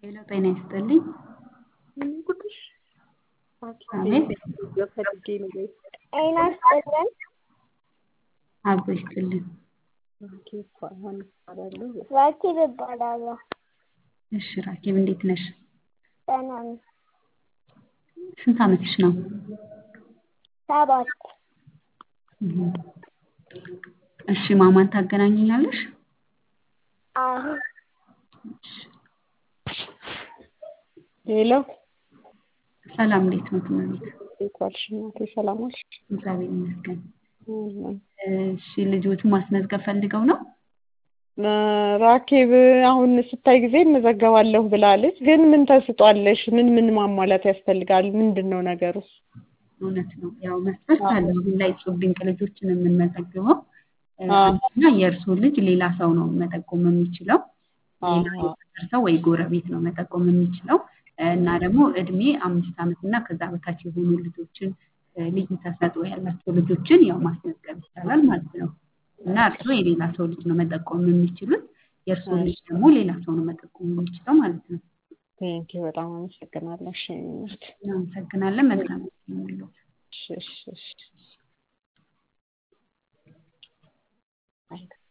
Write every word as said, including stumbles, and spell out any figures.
ሄሎ ጤና ይስጥልኝ። ቁጥሽ አቤት ፈልጌ ነው ወይ ጤና ይስጥልኝ። አብሮ ይስጥልኝ። ኦኬ ፋን አባለው ራኪብ እባላለሁ። እሺ ራኪብ እንዴት ነሽ? ደህና ነኝ። ስንት ዓመትሽ ነው? ሰባት እህ እሺ ማማን ታገናኘኛለሽ? አዎ ሄሎ ሰላም እንዴት ነው ትምህርት? ይቆልሽ እናቴ ሰላሞች እግዚአብሔር ይመስገን። እሺ ልጆቹን ማስመዝገብ ፈልገው ነው? ራኬብ አሁን ስታይ ጊዜ እንዘገባለሁ ብላለች ግን ምን ተስጧለሽ ምን ምን ማሟላት ያስፈልጋል ምንድነው ነገሩስ? እውነት ነው ያው መስፈርት አለ አሁን ላይ ጾም ድንቅ ልጆችን የምንመዘግበው እና የእርሱ ልጅ ሌላ ሰው ነው መጠቆም የሚችለው ሌላ የሰፈር ሰው ወይ ጎረቤት ነው መጠቆም የሚችለው እና ደግሞ እድሜ አምስት ዓመት እና ከዛ በታች የሆኑ ልጆችን ልዩ ተሰጥኦ ያላቸው ልጆችን ያው ማስመዝገብ ይቻላል ማለት ነው። እና እርሱ የሌላ ሰው ልጅ ነው መጠቆም የሚችሉት የእርሱ ልጅ ደግሞ ሌላ ሰው ነው መጠቆም የሚችለው ማለት ነው። ቴንክ ዩ በጣም አመሰግናለሁ። እሺ እናመሰግናለን። መልካም ነው። እሺ እሺ እሺ